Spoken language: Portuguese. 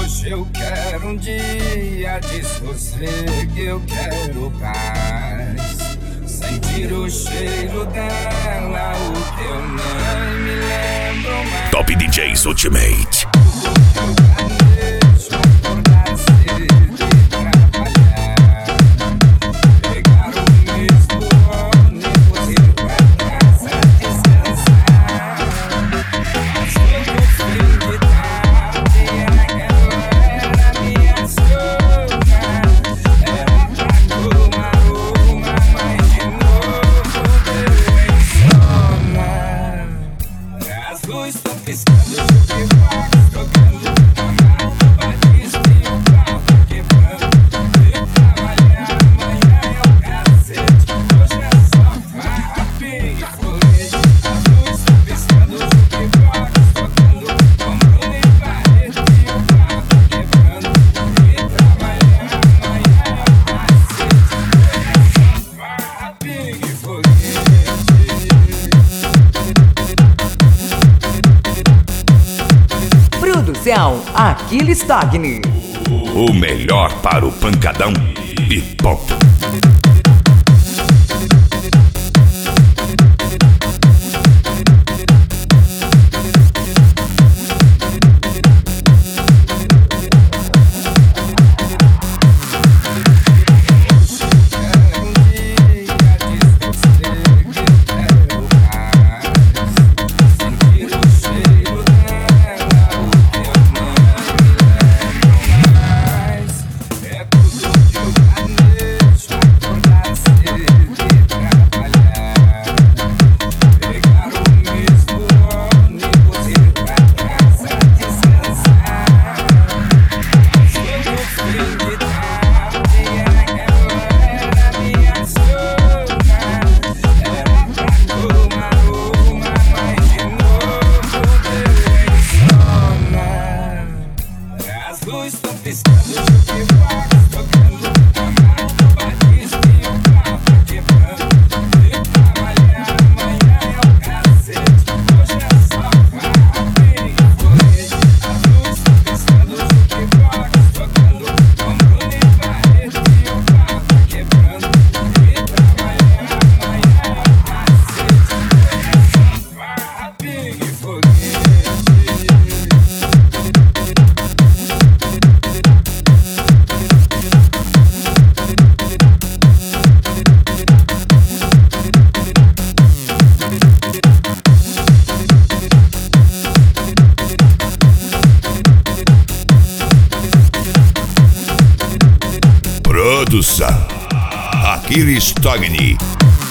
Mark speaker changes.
Speaker 1: Hoje eu quero um dia de sossego, eu quero paz. Sentir o cheiro dela, o que eu não me lembro mais.
Speaker 2: Top DJs Ultimate.
Speaker 3: Aquiles Tagni.
Speaker 2: O melhor para o pancadão e ponto. Produção Aquiles Tagni.